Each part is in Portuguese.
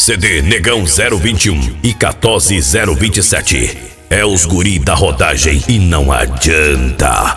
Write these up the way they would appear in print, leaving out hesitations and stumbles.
CD Negão 021 e 14027. É os guri da rodagem e não adianta.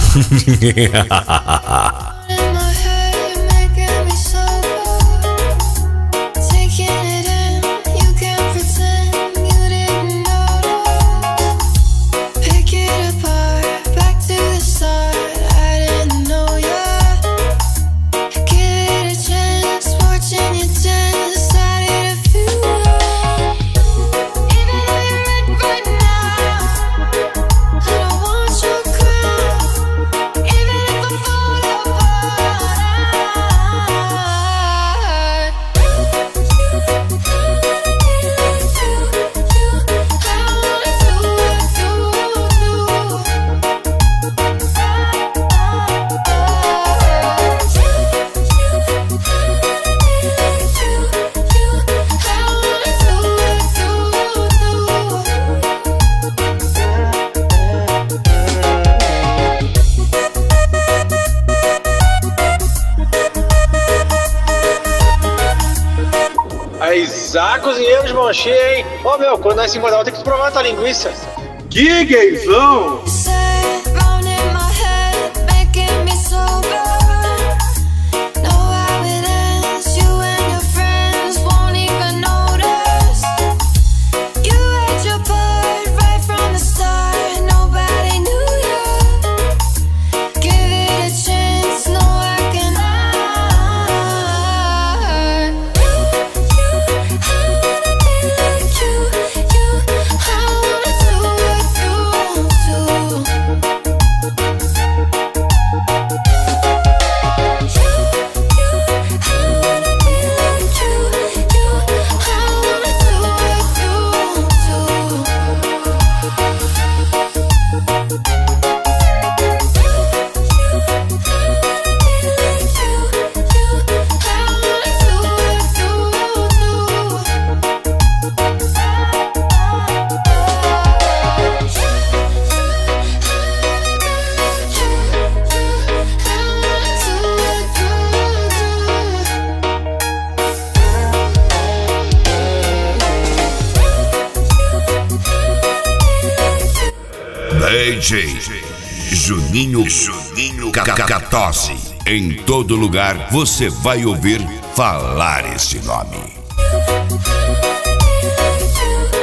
Aí, cozinheiro de mão cheia, hein? Ô, meu, quando nós se encontrar, tem que provar a tua linguiça. Que gaysão! DJ Juninho Cacatose. Em todo lugar você vai ouvir falar este nome.